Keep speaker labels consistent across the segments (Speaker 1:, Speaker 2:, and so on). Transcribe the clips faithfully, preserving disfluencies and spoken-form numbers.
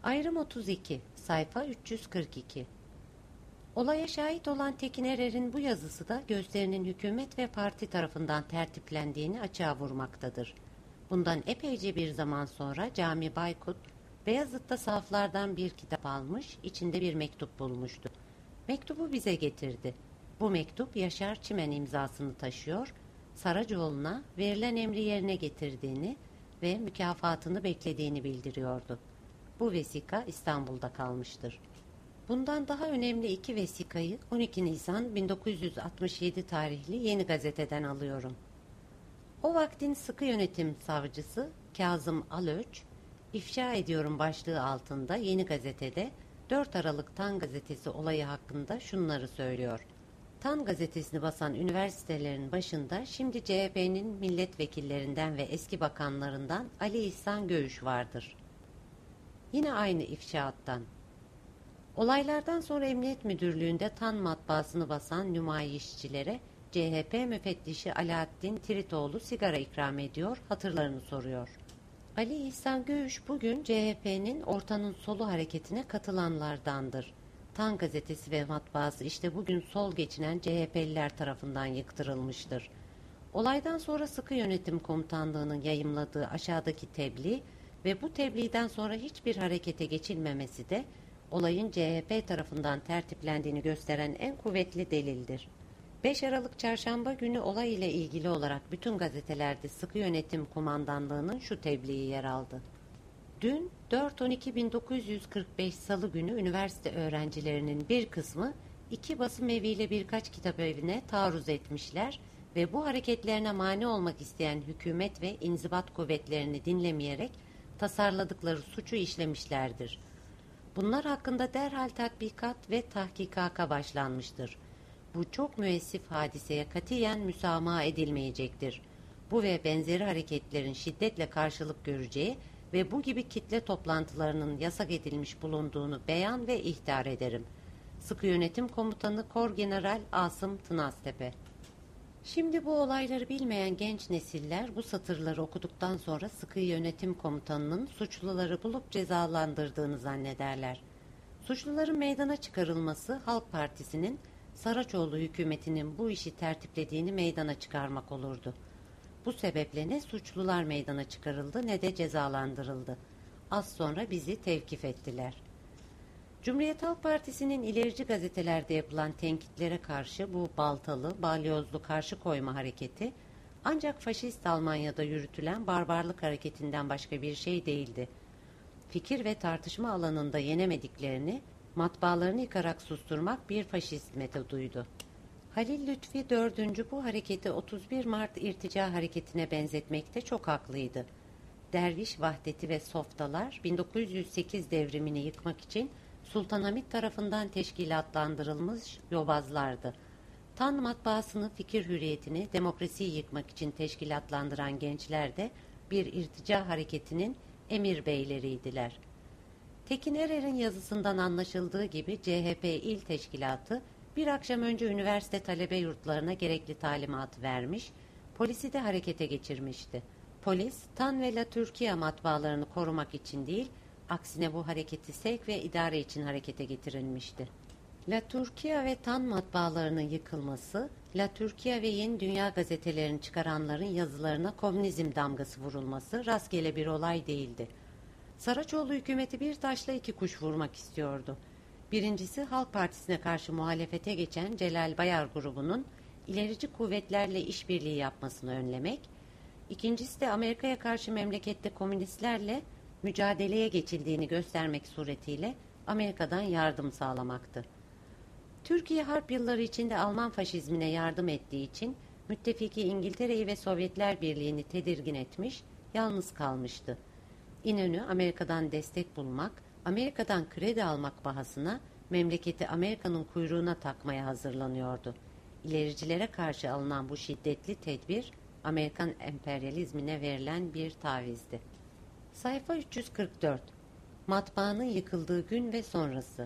Speaker 1: Ayrım otuz iki, sayfa üç yüz kırk iki. Olaya şahit olan Tekin Erer'in bu yazısı da gösterinin hükümet ve parti tarafından tertiplendiğini açığa vurmaktadır. Bundan epeyce bir zaman sonra Cami Baykut, Beyazıt'ta sahaflardan bir kitap almış, içinde bir mektup bulmuştu. Mektubu bize getirdi. Bu mektup Yaşar Çimen imzasını taşıyor, Saracoğlu'na verilen emri yerine getirdiğini ve mükafatını beklediğini bildiriyordu. Bu vesika İstanbul'da kalmıştır. Bundan daha önemli iki vesikayı on iki Nisan bin dokuz yüz altmış yedi tarihli Yeni Gazete'den alıyorum. O vaktin sıkı yönetim savcısı Kazım Alöç, ifşa ediyorum başlığı altında Yeni Gazete'de dört Aralık Tan Gazetesi olayı hakkında şunları söylüyor. Tan Gazetesi'ni basan üniversitelerin başında şimdi C H P'nin milletvekillerinden ve eski bakanlarından Ali İhsan Göğüş vardır. Yine aynı ifşaattan. Olaylardan sonra Emniyet Müdürlüğü'nde Tan matbaasını basan nümayişçilere C H P müfettişi Alaaddin Tiritoğlu sigara ikram ediyor, hatırlarını soruyor. Ali İhsan Göğüş bugün C H P'nin Ortanın Solu hareketine katılanlardandır. Tan gazetesi ve matbaası işte bugün sol geçinen C H P'liler tarafından yıktırılmıştır. Olaydan sonra Sıkı Yönetim Komutanlığı'nın yayımladığı aşağıdaki tebliğ ve bu tebliğden sonra hiçbir harekete geçilmemesi de olayın C H P tarafından tertiplendiğini gösteren en kuvvetli delildir. beş Aralık Çarşamba günü olay ile ilgili olarak bütün gazetelerde Sıkı Yönetim Kumandanlığı'nın şu tebliği yer aldı. Dün dört on iki bin dokuz yüz kırk beş Salı günü üniversite öğrencilerinin bir kısmı iki basım eviyle birkaç kitap evine taarruz etmişler ve bu hareketlerine mani olmak isteyen hükümet ve inzibat kuvvetlerini dinlemeyerek tasarladıkları suçu işlemişlerdir. Bunlar hakkında derhal tatbikat ve tahkikaka başlanmıştır. Bu çok müessif hadiseye katiyen müsamaha edilmeyecektir. Bu ve benzeri hareketlerin şiddetle karşılık göreceği ve bu gibi kitle toplantılarının yasak edilmiş bulunduğunu beyan ve ihtar ederim. Sıkı Yönetim Komutanı Korgeneral Asım Tınaztepe. Şimdi bu olayları bilmeyen genç nesiller bu satırları okuduktan sonra Sıkı Yönetim Komutanı'nın suçluları bulup cezalandırdığını zannederler. Suçluların meydana çıkarılması Halk Partisi'nin Saraçoğlu hükümetinin bu işi tertiplediğini meydana çıkarmak olurdu. Bu sebeple ne suçlular meydana çıkarıldı ne de cezalandırıldı. Az sonra bizi tevkif ettiler. Cumhuriyet Halk Partisi'nin ilerici gazetelerde yapılan tenkitlere karşı bu baltalı, balyozlu karşı koyma hareketi ancak faşist Almanya'da yürütülen barbarlık hareketinden başka bir şey değildi. Fikir ve tartışma alanında yenemediklerini matbaalarını yıkarak susturmak bir faşist metoduydu. Halil Lütfi dördüncü bu hareketi otuz bir Mart irtica hareketine benzetmekte çok haklıydı. Derviş vahdeti ve softalar bin dokuz yüz sekiz devrimini yıkmak için Sultanahmet tarafından teşkilatlandırılmış yobazlardı. Tan matbaasını, fikir hürriyetini, demokrasiyi yıkmak için teşkilatlandıran gençler de bir irtica hareketinin emir beyleriydiler. Tekin Erer'in yazısından anlaşıldığı gibi C H P İl Teşkilatı bir akşam önce üniversite talebe yurtlarına gerekli talimatı vermiş, polisi de harekete geçirmişti. Polis, Tan ve La Türkiye matbaalarını korumak için değil, aksine bu hareketi sevk ve idare için harekete getirilmişti. La Türkiye ve Tan matbaalarının yıkılması, La Türkiye ve Yeni Dünya gazetelerini çıkaranların yazılarına komünizm damgası vurulması rastgele bir olay değildi. Saraçoğlu hükümeti bir taşla iki kuş vurmak istiyordu. Birincisi Halk Partisi'ne karşı muhalefete geçen Celal Bayar grubunun ilerici kuvvetlerle işbirliği yapmasını önlemek, ikincisi de Amerika'ya karşı memlekette komünistlerle mücadeleye geçildiğini göstermek suretiyle Amerika'dan yardım sağlamaktı. Türkiye harp yılları içinde Alman faşizmine yardım ettiği için müttefiki İngiltere'yi ve Sovyetler Birliği'ni tedirgin etmiş, yalnız kalmıştı. İnönü Amerika'dan destek bulmak, Amerika'dan kredi almak bahasına memleketi Amerika'nın kuyruğuna takmaya hazırlanıyordu. İlericilere karşı alınan bu şiddetli tedbir, Amerikan emperyalizmine verilen bir tavizdi. Sayfa üç yüz kırk dört. Matbaanın yıkıldığı gün ve sonrası.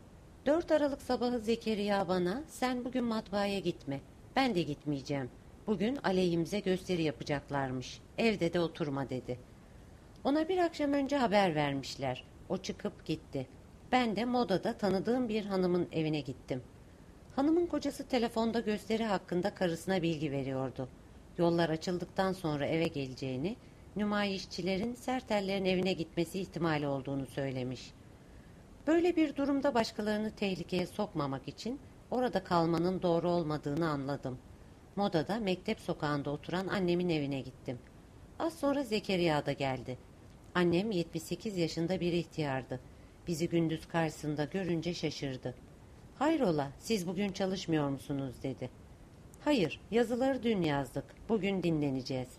Speaker 1: dört Aralık sabahı Zekeriya bana, sen bugün matbaaya gitme, ben de gitmeyeceğim. Bugün aleyhimize gösteri yapacaklarmış, evde de oturma dedi. Ona bir akşam önce haber vermişler. O çıkıp gitti. Ben de modada tanıdığım bir hanımın evine gittim. Hanımın kocası telefonda gösteri hakkında karısına bilgi veriyordu. Yollar açıldıktan sonra eve geleceğini, nümayişçilerin Sertellerin evine gitmesi ihtimali olduğunu söylemiş. Böyle bir durumda başkalarını tehlikeye sokmamak için orada kalmanın doğru olmadığını anladım. Moda'da mektep sokağında oturan annemin evine gittim. Az sonra Zekeriya da geldi. Annem yetmiş sekiz yaşında bir ihtiyardı. Bizi gündüz karşısında görünce şaşırdı. "Hayrola, siz bugün çalışmıyor musunuz?" dedi. "Hayır, yazıları dün yazdık. Bugün dinleneceğiz."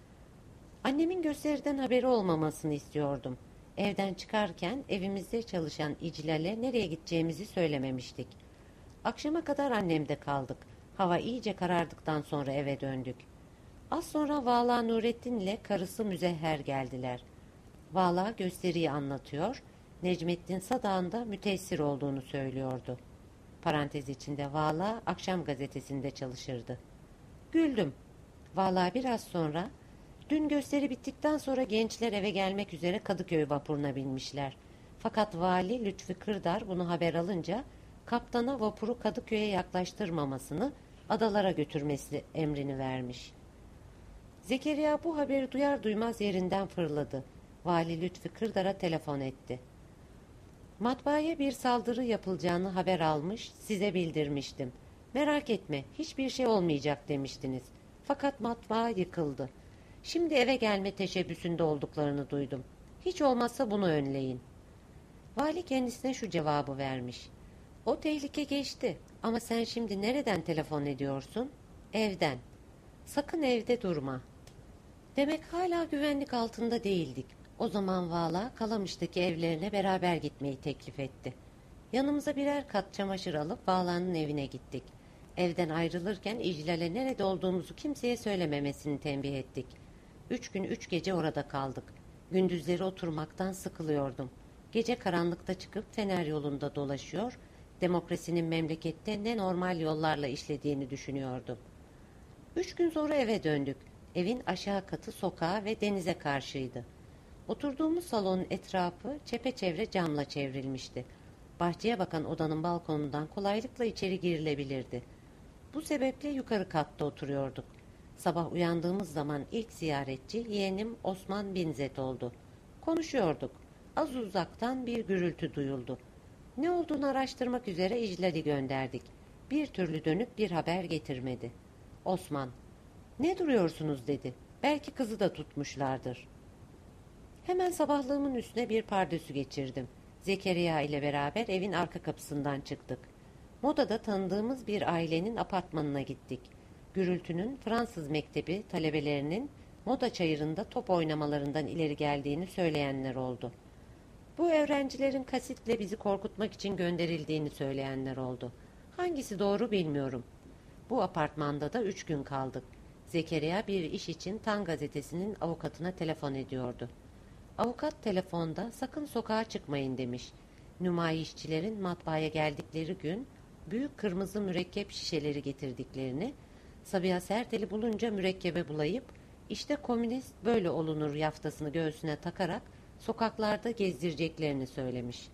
Speaker 1: Annemin gösteriden haberi olmamasını istiyordum. Evden çıkarken evimizde çalışan İclal'e nereye gideceğimizi söylememiştik. Akşama kadar annemde kaldık. Hava iyice karardıktan sonra eve döndük. Az sonra Vala Nurettin ile karısı Müzehher geldiler. Vala gösteriyi anlatıyor, Necmettin Sadak'ın da müteessir olduğunu söylüyordu. Parantez içinde Vala akşam gazetesinde çalışırdı. Güldüm. Vala biraz sonra, "Dün gösteri bittikten sonra gençler eve gelmek üzere Kadıköy vapuruna binmişler. Fakat vali Lütfü Kırdar bunu haber alınca kaptana vapuru Kadıköy'e yaklaştırmamasını, adalara götürmesi emrini vermiş." Zekeriya bu haberi duyar duymaz yerinden fırladı. Vali Lütfü Kırdar'a telefon etti. "Matbaaya bir saldırı yapılacağını haber almış, size bildirmiştim. Merak etme, hiçbir şey olmayacak demiştiniz. Fakat matbaa yıkıldı. Şimdi eve gelme teşebbüsünde olduklarını duydum. Hiç olmazsa bunu önleyin." Vali kendisine şu cevabı vermiş. "O tehlike geçti ama sen şimdi nereden telefon ediyorsun?" "Evden." "Sakın evde durma." Demek hala güvenlik altında değildik. O zaman Vala Kalamış'taki evlerine beraber gitmeyi teklif etti. Yanımıza birer kat çamaşır alıp Vala'nın evine gittik. Evden ayrılırken İclal'e nerede olduğumuzu kimseye söylememesini tembih ettik. Üç gün üç gece orada kaldık. Gündüzleri oturmaktan sıkılıyordum. Gece karanlıkta çıkıp Fener yolunda dolaşıyor, demokrasinin memlekette ne normal yollarla işlediğini düşünüyordum. Üç gün sonra eve döndük. Evin aşağı katı sokağa ve denize karşıydı. Oturduğumuz salonun etrafı çepeçevre camla çevrilmişti. Bahçeye bakan odanın balkonundan kolaylıkla içeri girilebilirdi. Bu sebeple yukarı katta oturuyorduk. Sabah uyandığımız zaman ilk ziyaretçi yeğenim Osman Binzet oldu. Konuşuyorduk. Az uzaktan bir gürültü duyuldu. Ne olduğunu araştırmak üzere İclal'i gönderdik. Bir türlü dönüp bir haber getirmedi. Osman, "Ne duruyorsunuz?" dedi. "Belki kızı da tutmuşlardır." Hemen sabahlığımın üstüne bir pardösü geçirdim. Zekeriya ile beraber evin arka kapısından çıktık. Modada tanıdığımız bir ailenin apartmanına gittik. Gürültünün Fransız mektebi talebelerinin moda çayırında top oynamalarından ileri geldiğini söyleyenler oldu. Bu öğrencilerin kasitle bizi korkutmak için gönderildiğini söyleyenler oldu. Hangisi doğru bilmiyorum. Bu apartmanda da üç gün kaldık. Zekeriya bir iş için Tan gazetesinin avukatına telefon ediyordu. Avukat telefonda sakın sokağa çıkmayın demiş. Nümayişçilerin matbaaya geldikleri gün büyük kırmızı mürekkep şişeleri getirdiklerini, Sabiha Sertel'i bulunca mürekkebe bulayıp işte komünist böyle olunur yaftasını göğsüne takarak sokaklarda gezdireceklerini söylemiş.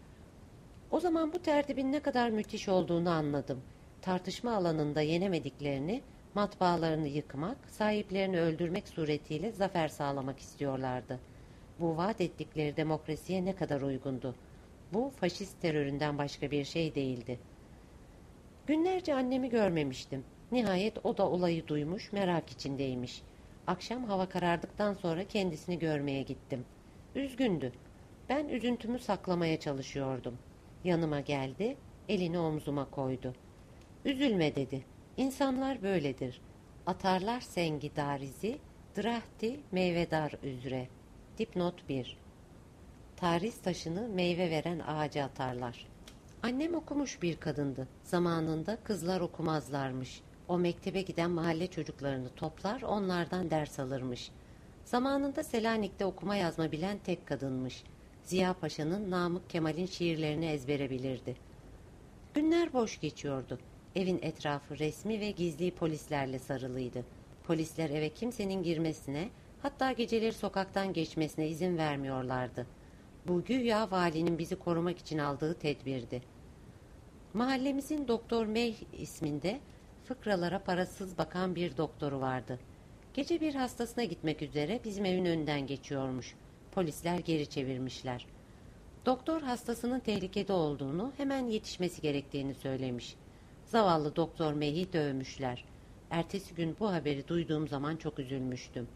Speaker 1: O zaman bu tertibin ne kadar müthiş olduğunu anladım. Tartışma alanında yenemediklerini, matbaalarını yıkmak, sahiplerini öldürmek suretiyle zafer sağlamak istiyorlardı. Bu vaat ettikleri demokrasiye ne kadar uygundu. Bu faşist teröründen başka bir şey değildi. Günlerce annemi görmemiştim. Nihayet o da olayı duymuş, merak içindeymiş. Akşam hava karardıktan sonra kendisini görmeye gittim. Üzgündü. Ben üzüntümü saklamaya çalışıyordum. Yanıma geldi, elini omzuma koydu. "Üzülme" dedi. "İnsanlar böyledir. Atarlar sengi darizi, drahti meyvedar üzre." Dipnot bir. Taris taşını meyve veren ağaca atarlar. Annem okumuş bir kadındı. Zamanında kızlar okumazlarmış. O mektebe giden mahalle çocuklarını toplar, onlardan ders alırmış. Zamanında Selanik'te okuma yazma bilen tek kadınmış. Ziya Paşa'nın Namık Kemal'in şiirlerini ezbere bilirdi. Günler boş geçiyordu. Evin etrafı resmi ve gizli polislerle sarılıydı. Polisler eve kimsenin girmesine, hatta geceleri sokaktan geçmesine izin vermiyorlardı. Bu güya valinin bizi korumak için aldığı tedbirdi. Mahallemizin Doktor May isminde fıkralara parasız bakan bir doktoru vardı. Gece bir hastasına gitmek üzere bizim evin önünden geçiyormuş. Polisler geri çevirmişler. Doktor hastasının tehlikede olduğunu, hemen yetişmesi gerektiğini söylemiş. Zavallı Doktor May'i dövmüşler. Ertesi gün bu haberi duyduğum zaman çok üzülmüştüm.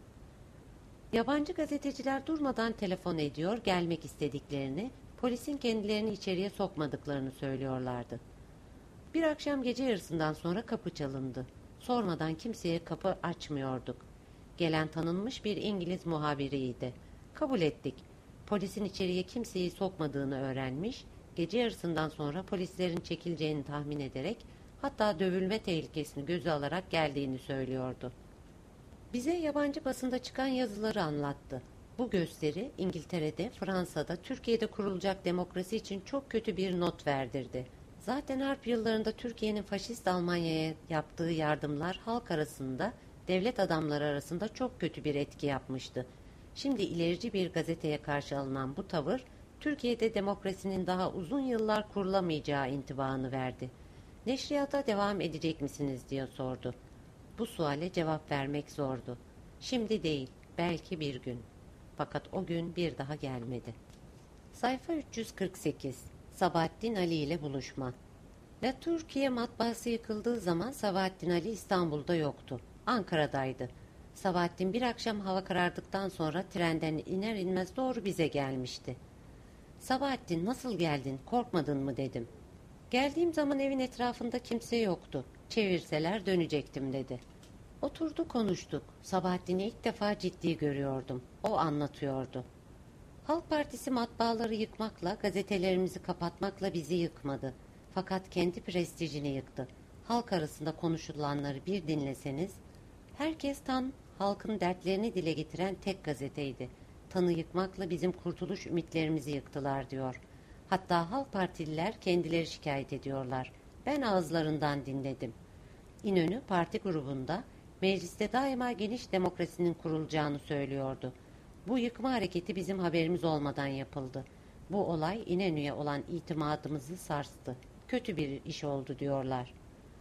Speaker 1: Yabancı gazeteciler durmadan telefon ediyor, gelmek istediklerini, polisin kendilerini içeriye sokmadıklarını söylüyorlardı. Bir akşam gece yarısından sonra kapı çalındı. Sormadan kimseye kapı açmıyorduk. Gelen tanınmış bir İngiliz muhabiriydi. Kabul ettik. Polisin içeriye kimseyi sokmadığını öğrenmiş, gece yarısından sonra polislerin çekileceğini tahmin ederek, hatta dövülme tehlikesini göze alarak geldiğini söylüyordu. Bize yabancı basında çıkan yazıları anlattı. Bu gösteri İngiltere'de, Fransa'da, Türkiye'de kurulacak demokrasi için çok kötü bir not verdirdi. Zaten harp yıllarında Türkiye'nin faşist Almanya'ya yaptığı yardımlar halk arasında, devlet adamları arasında çok kötü bir etki yapmıştı. Şimdi ilerici bir gazeteye karşı alınan bu tavır, Türkiye'de demokrasinin daha uzun yıllar kurulamayacağı intibaını verdi. Neşriyata devam edecek misiniz diye sordu. Bu suale cevap vermek zordu. Şimdi değil, belki bir gün. Fakat o gün bir daha gelmedi. Sayfa üç yüz kırk sekiz. Sabahattin Ali ile buluşma. La Türkiye matbaası yıkıldığı zaman Sabahattin Ali İstanbul'da yoktu. Ankara'daydı. Sabahattin bir akşam hava karardıktan sonra trenden iner inmez doğru bize gelmişti. Sabahattin, nasıl geldin, korkmadın mı dedim. Geldiğim zaman evin etrafında kimse yoktu. Çevirseler dönecektim dedi. Oturdu konuştuk. Sabahattin'i ilk defa ciddi görüyordum. O anlatıyordu. Halk Partisi matbaaları yıkmakla, gazetelerimizi kapatmakla bizi yıkmadı. Fakat kendi prestijini yıktı. Halk arasında konuşulanları bir dinleseniz, herkes tam halkın dertlerini dile getiren tek gazeteydi. Tanı yıkmakla bizim kurtuluş ümitlerimizi yıktılar diyor. Hatta Halk Partililer kendileri şikayet ediyorlar. Ben ağızlarından dinledim. İnönü parti grubunda mecliste daima geniş demokrasinin kurulacağını söylüyordu. Bu yıkma hareketi bizim haberimiz olmadan yapıldı. Bu olay İnönü'ye olan itimadımızı sarstı. Kötü bir iş oldu diyorlar.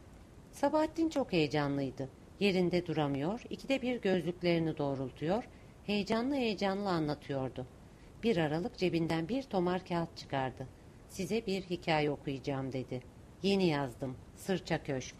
Speaker 1: Sabahattin çok heyecanlıydı. Yerinde duramıyor, ikide bir gözlüklerini doğrultuyor, heyecanlı heyecanlı anlatıyordu. Bir aralık cebinden bir tomar kağıt çıkardı. Size bir hikaye okuyacağım dedi. Yeni yazdım. Sırça Köşk.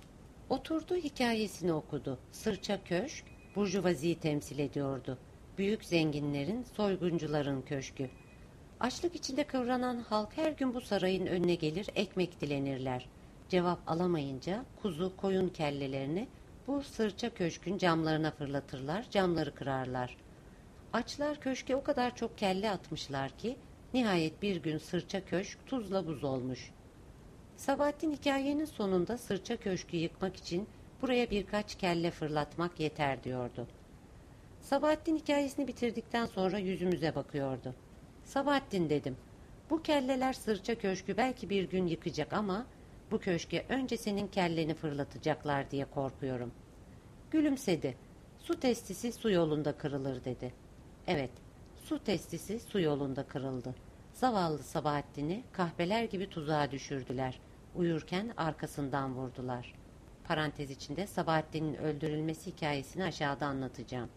Speaker 1: Oturdu, hikayesini okudu. Sırça Köşk, burjuvaziyi temsil ediyordu. Büyük zenginlerin, soyguncuların köşkü. Açlık içinde kıvranan halk her gün bu sarayın önüne gelir, ekmek dilenirler. Cevap alamayınca kuzu, koyun kellelerini bu sırça köşkün camlarına fırlatırlar, camları kırarlar. Açlar köşke o kadar çok kelle atmışlar ki nihayet bir gün sırça köşk tuzla buz olmuş. Sabahattin hikayenin sonunda sırça köşkü yıkmak için buraya birkaç kelle fırlatmak yeter diyordu. Sabahattin hikayesini bitirdikten sonra yüzümüze bakıyordu. Sabahattin dedim, bu kelleler sırça köşkü belki bir gün yıkacak ama bu köşke önce senin kelleni fırlatacaklar diye korkuyorum. Gülümsedi. Su testisi su yolunda kırılır dedi. Evet, su testisi su yolunda kırıldı. Zavallı Sabahattin'i kahpeler gibi tuzağa düşürdüler. Uyurken arkasından vurdular. Parantez içinde Sabahattin'in öldürülmesi hikayesini aşağıda anlatacağım.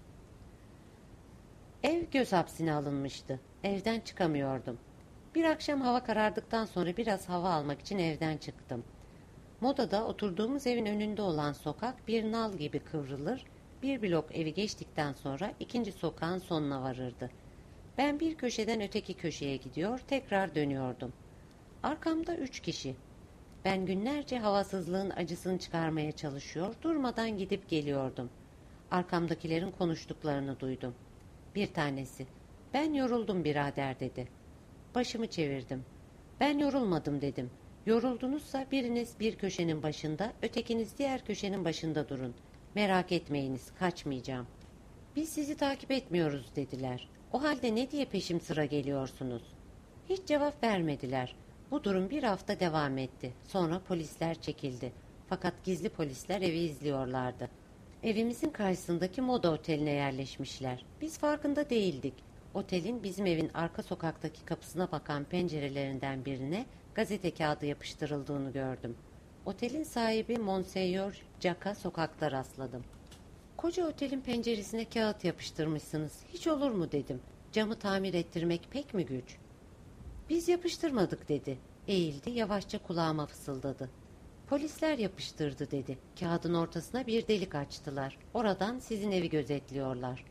Speaker 1: Ev göz hapsine alınmıştı. Evden çıkamıyordum. Bir akşam hava karardıktan sonra biraz hava almak için evden çıktım. Moda'da oturduğumuz evin önünde olan sokak bir nal gibi kıvrılır, bir blok evi geçtikten sonra ikinci sokağın sonuna varırdı. Ben bir köşeden öteki köşeye gidiyor, tekrar dönüyordum. Arkamda üç kişi. Ben günlerce havasızlığın acısını çıkarmaya çalışıyor, durmadan gidip geliyordum. Arkamdakilerin konuştuklarını duydum. Bir tanesi, ben yoruldum birader dedi. Başımı çevirdim. Ben yorulmadım dedim. Yoruldunuzsa biriniz bir köşenin başında, ötekiniz diğer köşenin başında durun. Merak etmeyiniz, kaçmayacağım. Biz sizi takip etmiyoruz dediler. O halde ne diye peşim sıra geliyorsunuz? Hiç cevap vermediler. Bu durum bir hafta devam etti. Sonra polisler çekildi. Fakat gizli polisler evi izliyorlardı. Evimizin karşısındaki Moda Oteli'ne yerleşmişler. Biz farkında değildik. Otelin bizim evin arka sokaktaki kapısına bakan pencerelerinden birine gazete kağıdı yapıştırıldığını gördüm. Otelin sahibi Monseñor Jack'a sokakta rastladım. Koca otelin penceresine kağıt yapıştırmışsınız. Hiç olur mu dedim. Camı tamir ettirmek pek mi güç? Biz yapıştırmadık dedi. Eğildi, yavaşça kulağıma fısıldadı. Polisler yapıştırdı dedi. Kağıdın ortasına bir delik açtılar. Oradan sizin evi gözetliyorlar.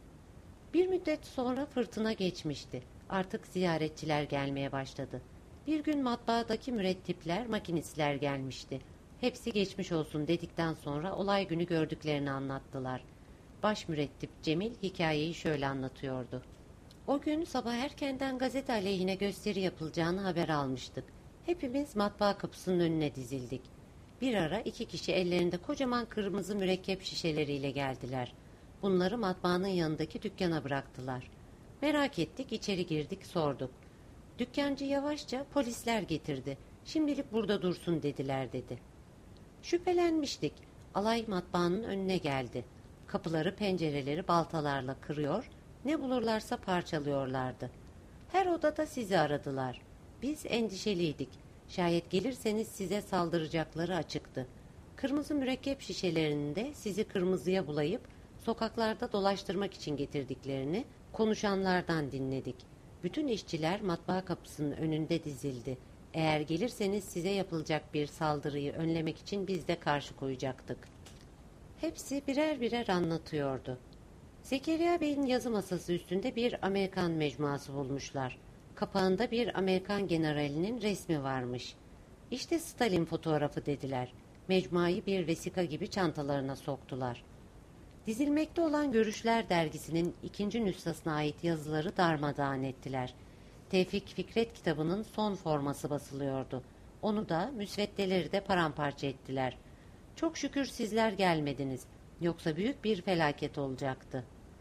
Speaker 1: Bir müddet sonra fırtına geçmişti. Artık ziyaretçiler gelmeye başladı. Bir gün matbaadaki mürettipler, makinistler gelmişti. Hepsi geçmiş olsun dedikten sonra olay günü gördüklerini anlattılar. Baş mürettip Cemil hikayeyi şöyle anlatıyordu. O gün sabah erkenden gazete aleyhine gösteri yapılacağını haber almıştık. Hepimiz matbaa kapısının önüne dizildik. Bir ara iki kişi ellerinde kocaman kırmızı mürekkep şişeleriyle geldiler. Bunları matbaanın yanındaki dükkana bıraktılar. Merak ettik, içeri girdik, sorduk. Dükkancı yavaşça polisler getirdi. Şimdilik burada dursun dediler dedi. Şüphelenmiştik. Alay matbaanın önüne geldi. Kapıları, pencereleri baltalarla kırıyor, ne bulurlarsa parçalıyorlardı. Her odada sizi aradılar. Biz endişeliydik. Şayet gelirseniz size saldıracakları açıktı. Kırmızı mürekkep şişelerinde sizi kırmızıya bulayıp sokaklarda dolaştırmak için getirdiklerini konuşanlardan dinledik. Bütün işçiler matbaa kapısının önünde dizildi. Eğer gelirseniz size yapılacak bir saldırıyı önlemek için biz de karşı koyacaktık. Hepsi birer birer anlatıyordu. Zekeriya Bey'in yazı masası üstünde bir Amerikan mecmuası bulmuşlar. Kapağında bir Amerikan generalinin resmi varmış. İşte Stalin fotoğrafı dediler. Mecmuayı bir vesika gibi çantalarına soktular. Dizilmekte olan Görüşler dergisinin ikinci nüshasına ait yazıları darmadağın ettiler. Tevfik Fikret kitabının son forması basılıyordu. Onu da, müsveddeleri de paramparça ettiler. Çok şükür sizler gelmediniz. Yoksa büyük bir felaket olacaktı.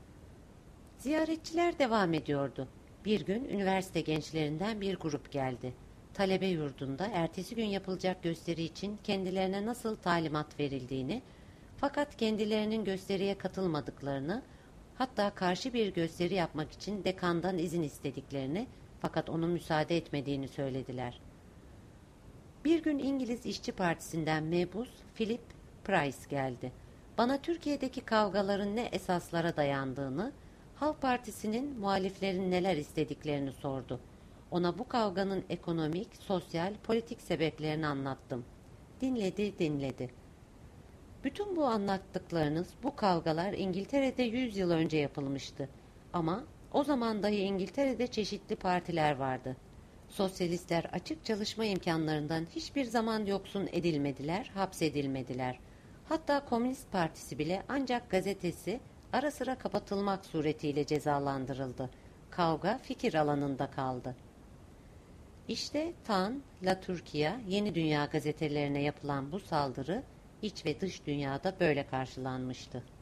Speaker 1: Ziyaretçiler devam ediyordu. Bir gün üniversite gençlerinden bir grup geldi. Talebe yurdunda ertesi gün yapılacak gösteri için kendilerine nasıl talimat verildiğini, fakat kendilerinin gösteriye katılmadıklarını, hatta karşı bir gösteri yapmak için dekandan izin istediklerini, fakat onun müsaade etmediğini söylediler. Bir gün İngiliz İşçi Partisi'nden mebus Philip Price geldi. Bana Türkiye'deki kavgaların ne esaslara dayandığını, Halk Partisi'nin muhaliflerin neler istediklerini sordu. Ona bu kavganın ekonomik, sosyal, politik sebeplerini anlattım. Dinledi, dinledi. Bütün bu anlattıklarınız, bu kavgalar İngiltere'de yüz yıl önce yapılmıştı. Ama o zaman dahi İngiltere'de çeşitli partiler vardı. Sosyalistler açık çalışma imkanlarından hiçbir zaman yoksun edilmediler, hapsedilmediler. Hatta Komünist Partisi bile ancak gazetesi ara sıra kapatılmak suretiyle cezalandırıldı. Kavga fikir alanında kaldı. İşte Tan, La Türkiye, Yeni Dünya gazetelerine yapılan bu saldırı iç ve dış dünyada böyle karşılanmıştı.